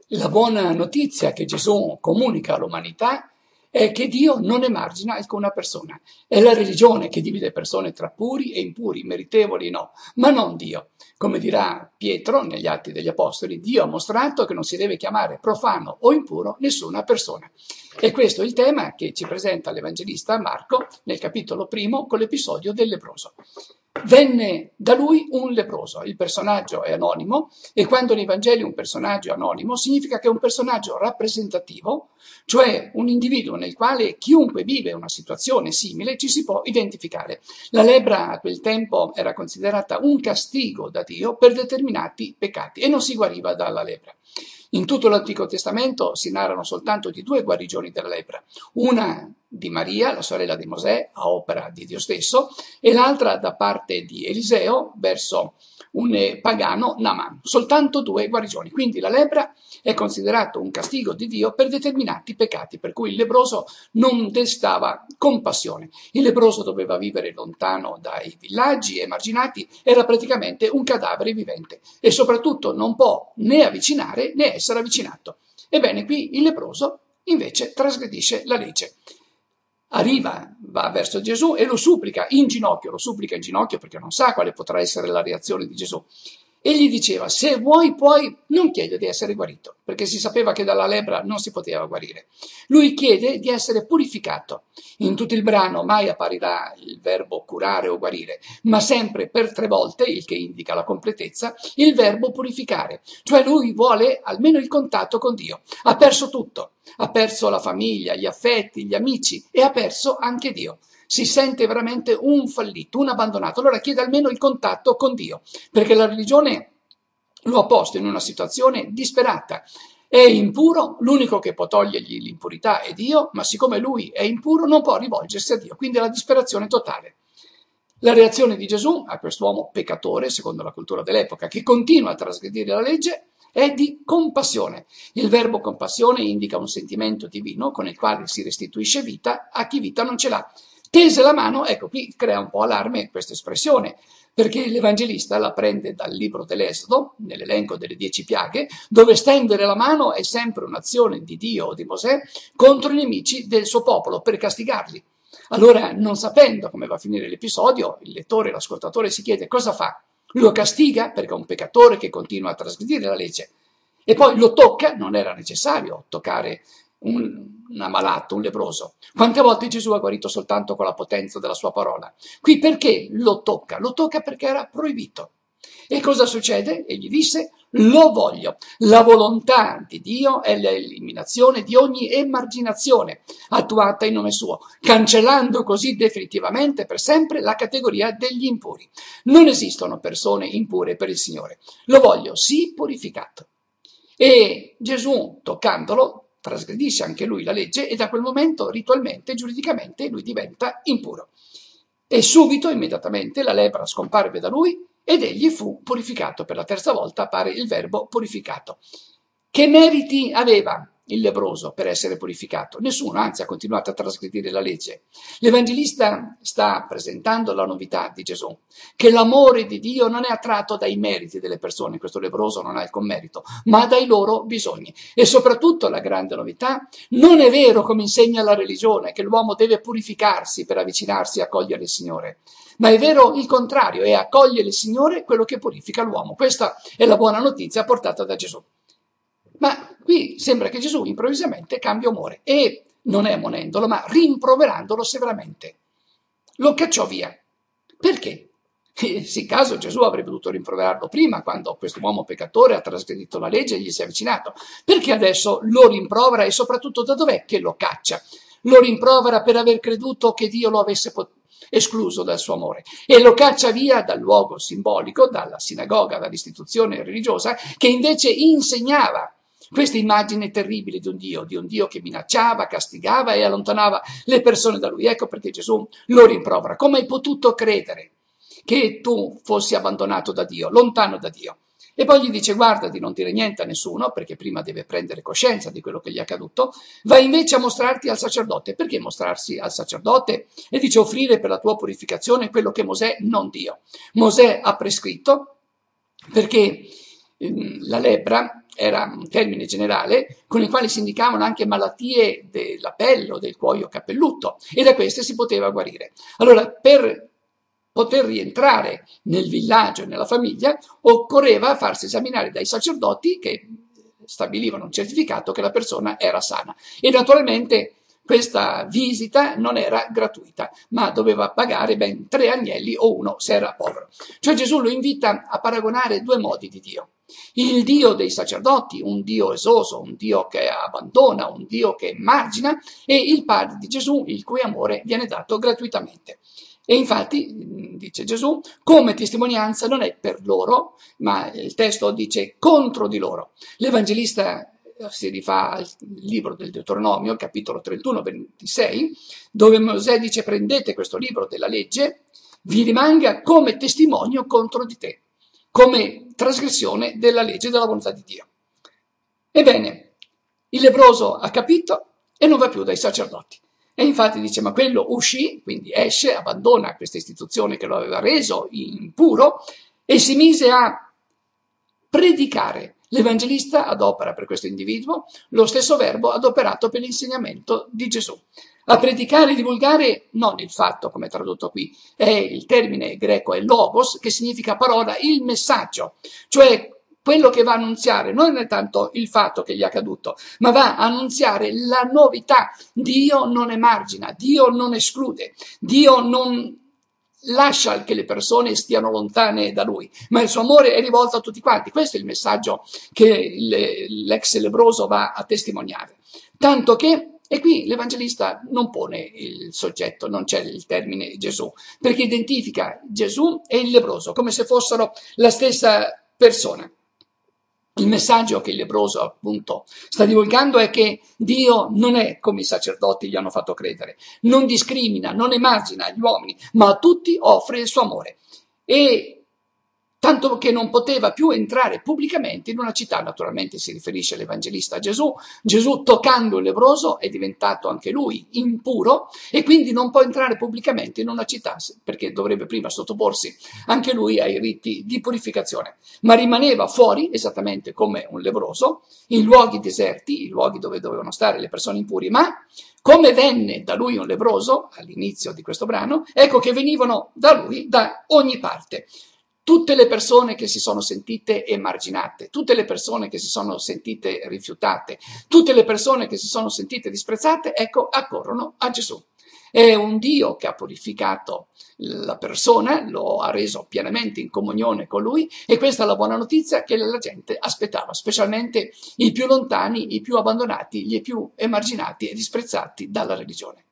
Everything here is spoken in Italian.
La buona notizia che Gesù comunica all'umanità è che Dio non emargina alcuna persona. È la religione che divide persone tra puri e impuri, meritevoli e no, ma non Dio. Come dirà Pietro negli Atti degli Apostoli, Dio ha mostrato che non si deve chiamare profano o impuro nessuna persona. E questo è il tema che ci presenta l'Evangelista Marco nel capitolo 1 con l'episodio del leproso. Venne da lui un leproso, il personaggio è anonimo e quando nei Vangeli un personaggio è anonimo significa che è un personaggio rappresentativo, cioè un individuo nel quale chiunque vive una situazione simile ci si può identificare. La lebbra a quel tempo era considerata un castigo da Dio per determinati peccati e non si guariva dalla lebbra. In tutto l'Antico Testamento si narrano soltanto di 2 guarigioni della lebbra, una di Maria, la sorella di Mosè, a opera di Dio stesso, e l'altra da parte di Eliseo verso un pagano, Naaman. Soltanto 2 guarigioni. Quindi la lebbra è considerato un castigo di Dio per determinati peccati, per cui il lebbroso non destava compassione. Il lebbroso doveva vivere lontano dai villaggi emarginati, era praticamente un cadavere vivente e soprattutto non può né avvicinare né essere avvicinato. Ebbene, qui il lebbroso invece trasgredisce la legge. Va verso Gesù e lo supplica in ginocchio perché non sa quale potrà essere la reazione di Gesù. E gli diceva, se vuoi puoi, non chiede di essere guarito, perché si sapeva che dalla lebbra non si poteva guarire. Lui chiede di essere purificato. In tutto il brano mai apparirà il verbo curare o guarire, ma sempre per 3 volte, il che indica la completezza, il verbo purificare. Cioè lui vuole almeno il contatto con Dio. Ha perso tutto. Ha perso la famiglia, gli affetti, gli amici e ha perso anche Dio. Si sente veramente un fallito, un abbandonato. Allora chiede almeno il contatto con Dio, perché la religione lo ha posto in una situazione disperata. È impuro, l'unico che può togliergli l'impurità è Dio, ma siccome lui è impuro non può rivolgersi a Dio, quindi è la disperazione totale. La reazione di Gesù a quest'uomo peccatore, secondo la cultura dell'epoca, che continua a trasgredire la legge, è di compassione. Il verbo compassione indica un sentimento divino con il quale si restituisce vita a chi vita non ce l'ha. Tese la mano, ecco qui crea un po' allarme questa espressione, perché l'Evangelista la prende dal libro dell'Esodo, nell'elenco delle 10 piaghe, dove stendere la mano è sempre un'azione di Dio o di Mosè contro i nemici del suo popolo, per castigarli. Allora, non sapendo come va a finire l'episodio, il lettore, l'ascoltatore si chiede cosa fa? Lo castiga perché è un peccatore che continua a trasgredire la legge e poi lo tocca, non era necessario toccare un ammalato, un leproso. Quante volte Gesù ha guarito soltanto con la potenza della sua parola? Qui perché lo tocca? Lo tocca perché era proibito. E cosa succede? Egli disse, lo voglio. La volontà di Dio è l'eliminazione di ogni emarginazione attuata in nome suo, cancellando così definitivamente per sempre la categoria degli impuri. Non esistono persone impure per il Signore. Lo voglio, sì, purificato. E Gesù, toccandolo, trasgredisce anche lui la legge e da quel momento ritualmente, giuridicamente, lui diventa impuro. E subito, immediatamente, la lebbra scomparve da lui ed egli fu purificato. Per la 3ª volta appare il verbo purificato. Che meriti aveva il lebbroso per essere purificato? Nessuno, anzi ha continuato a trasgredire la legge. L'Evangelista sta presentando la novità di Gesù, che l'amore di Dio non è attratto dai meriti delle persone, questo lebbroso non ha alcun merito, ma dai loro bisogni. E soprattutto la grande novità, non è vero come insegna la religione, che l'uomo deve purificarsi per avvicinarsi e accogliere il Signore. Ma è vero il contrario, è accogliere il Signore quello che purifica l'uomo. Questa è la buona notizia portata da Gesù. Ma qui sembra che Gesù improvvisamente cambia umore e non è ammonendolo, ma rimproverandolo severamente. Lo cacciò via. Perché? Sì, caso Gesù avrebbe dovuto rimproverarlo prima, quando questo uomo peccatore ha trasgredito la legge e gli si è avvicinato. Perché adesso lo rimprovera e soprattutto da dov'è che lo caccia? Lo rimprovera per aver creduto che Dio lo avesse escluso dal suo amore e lo caccia via dal luogo simbolico, dalla sinagoga, dall'istituzione religiosa che invece insegnava questa immagine terribile di un Dio che minacciava, castigava e allontanava le persone da lui. Ecco perché Gesù lo rimprovera. Come hai potuto credere che tu fossi abbandonato da Dio, lontano da Dio? E poi gli dice guarda di non dire niente a nessuno, perché prima deve prendere coscienza di quello che gli è accaduto, vai invece a mostrarti al sacerdote. Perché mostrarsi al sacerdote? E dice offrire per la tua purificazione quello che Mosè, non Dio. Mosè ha prescritto perché la lebbra era un termine generale con il quale si indicavano anche malattie della pelle o del cuoio capelluto, e da queste si poteva guarire. Allora, per poter rientrare nel villaggio e nella famiglia, occorreva farsi esaminare dai sacerdoti che stabilivano un certificato che la persona era sana. E naturalmente questa visita non era gratuita, ma doveva pagare ben 3 agnelli o uno se era povero. Cioè Gesù lo invita a paragonare due modi di Dio. Il Dio dei sacerdoti, un Dio esoso, un Dio che abbandona, un Dio che margina, e il Padre di Gesù, il cui amore viene dato gratuitamente. E infatti, dice Gesù, come testimonianza non è per loro, ma il testo dice contro di loro. L'Evangelista si rifà al libro del Deuteronomio, capitolo 31-26, dove Mosè dice: prendete questo libro della legge, vi rimanga come testimonio contro di te, come trasgressione della legge e della volontà di Dio. Ebbene, il lebbroso ha capito e non va più dai sacerdoti. E infatti dice, ma quello uscì, quindi esce, abbandona questa istituzione che lo aveva reso impuro e si mise a predicare. L'Evangelista adopera per questo individuo lo stesso verbo adoperato per l'insegnamento di Gesù. A predicare e divulgare non il fatto, come è tradotto qui, è il termine greco è logos, che significa parola, il messaggio, cioè quello che va a annunziare non è tanto il fatto che gli è accaduto, ma va a annunziare la novità. Dio non emargina, Dio non esclude, Dio non lascia che le persone stiano lontane da Lui, ma il suo amore è rivolto a tutti quanti. Questo è il messaggio che l'ex lebbroso va a testimoniare. Tanto che, e qui l'Evangelista non pone il soggetto, non c'è il termine Gesù, perché identifica Gesù e il lebbroso come se fossero la stessa persona. Il messaggio che il lebbroso appunto sta divulgando è che Dio non è come i sacerdoti gli hanno fatto credere, non discrimina, non emargina gli uomini, ma a tutti offre il suo amore. E tanto che non poteva più entrare pubblicamente in una città, naturalmente si riferisce l'Evangelista a Gesù. Gesù, toccando il lebbroso, è diventato anche lui impuro e quindi non può entrare pubblicamente in una città, perché dovrebbe prima sottoporsi anche lui ai riti di purificazione. Ma rimaneva fuori, esattamente come un lebbroso, in luoghi deserti, i luoghi dove dovevano stare le persone impuri, ma come venne da lui un lebbroso, all'inizio di questo brano, ecco che venivano da lui da ogni parte. Tutte le persone che si sono sentite emarginate, tutte le persone che si sono sentite rifiutate, tutte le persone che si sono sentite disprezzate, ecco, accorrono a Gesù. È un Dio che ha purificato la persona, lo ha reso pienamente in comunione con Lui, e questa è la buona notizia che la gente aspettava, specialmente i più lontani, i più abbandonati, gli più emarginati e disprezzati dalla religione.